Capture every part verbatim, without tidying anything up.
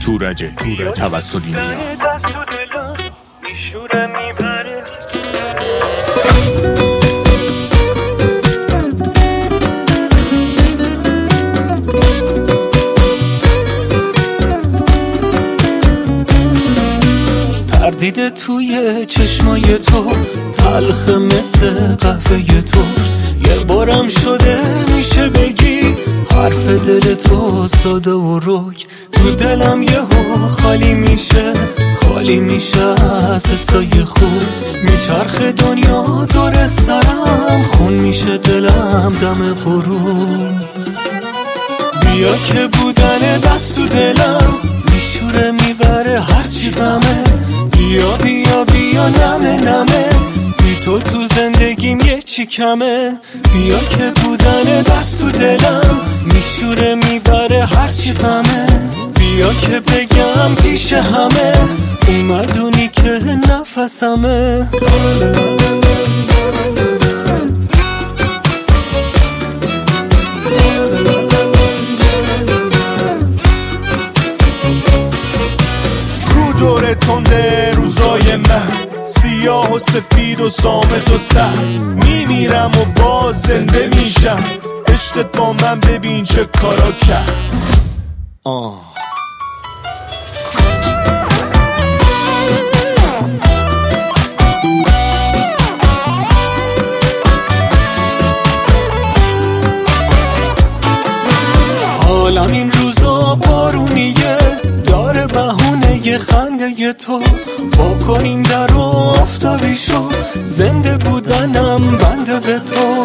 شورج توسلی میاد. تردید توی چشمای تو تلخ مثل قهوه تو، یه بارم شده میشه بگی حرف دل تو ساده و رک. تو دلم یهو خالی میشه خالی میشه از حسای خوب، میچرخ دنیا دور سرم خون میشه دلم دم غروب. بیا که بودن دست تو دلم میشوره میبره هرچی غمه، بیا بیا بیا نمه نمه بی تو تو زندگیم یه چی کمه. بیا که بودن دست تو دلم میشوره میبره هرچی غمه، بیا که بگم پیش همه اومدونی که نفسمه. دور تنده روزای من سیاه و سفید و صامت و سر، میمیرم و باز زنده میشم، عشقت با من ببین چه کارا کرد. آه حالم این روزا بارونیه، داره بهونه یه خنده ی تو، واکن این در رو آفتابی شو، زنده بودنم بنده به تو.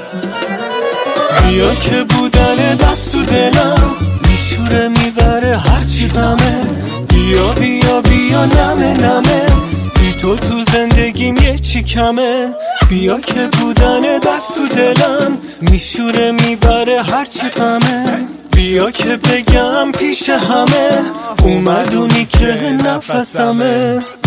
بیا که بودن دست تو دلم میشوره میبره هرچی غمه، بیا بیا بیا نمه نمه بی تو تو زندگیم یه چی کمه. بیا که بودن دست تو دلم میشوره میبره هرچی غمه، بیا که بگم پیش همه اومدونی که نفسمه.